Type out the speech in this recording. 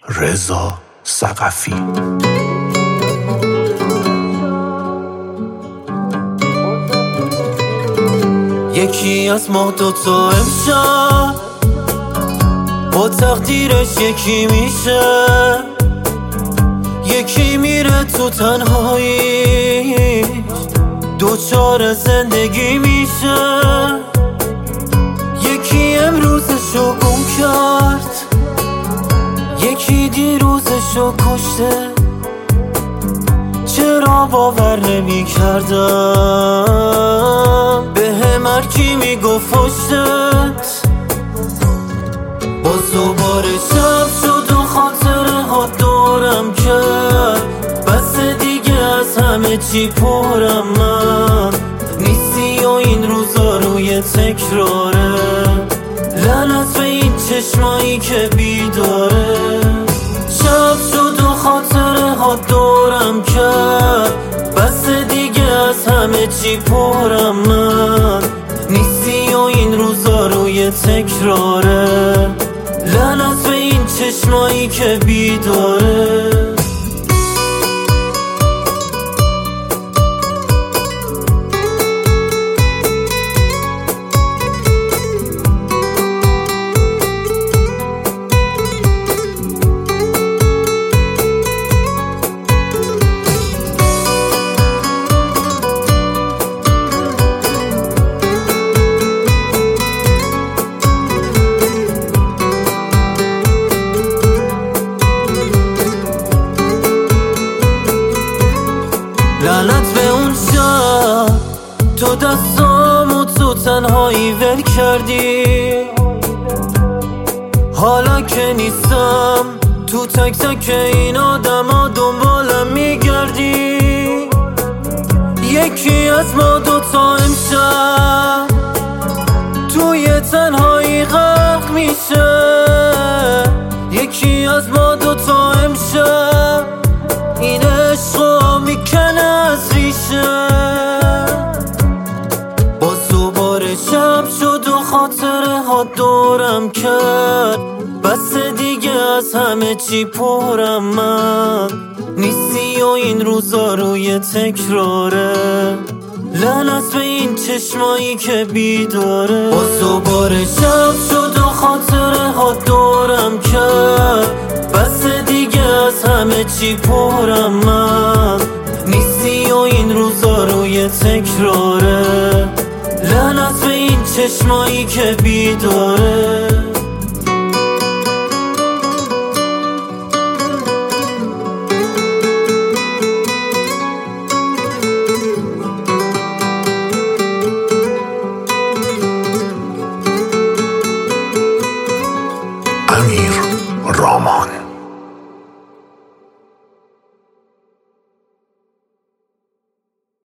رضا ثقفی. یکی از ما دوتا امشب با تقدیرش یکی میشه، یکی میره تو تنهایی دوچار زندگی میشه، یکی امروزشو گم کرد، یکی دیروزشو کشته. چرا باور نمی کردم به هر کی میگفت پشتت. باز دوباره شب شد و خاطره ها دورم کرد، بس دیگه از همه چی پرم من نیستی و این روزا روی تکراره. لعنت به این چشمایی که بیداره. شب شد و خاطره ها دورم کرد، بس دیگه از همه چی پرم من نیستی و این روزا روی تکراره. لعنت به این چشمایی که بیداره. لعنت به اون شب تو دستامو تو تنهایی ول کردی. حالا که نیستم تو تک تک این آدم ها دنبالم میگردی. یکی از ما دوتا امشب توی تنهایی غرق میشه، یکی از ما دوتا امشب این عشقو میکنه از ریشه. باز دوباره شب شد و خاطره ها دورم کرد، بس دیگه از همه چی پرم من نیستی و این روزا روی تکراره. لعنت به این چشمایی که بیداره. باز دوباره شب شد و خاطره ها دورم کرد، بس دیگه از همه چی پرم من نیستی و این روزا روی تکراره. لعنت به این چشمایی که بیداره.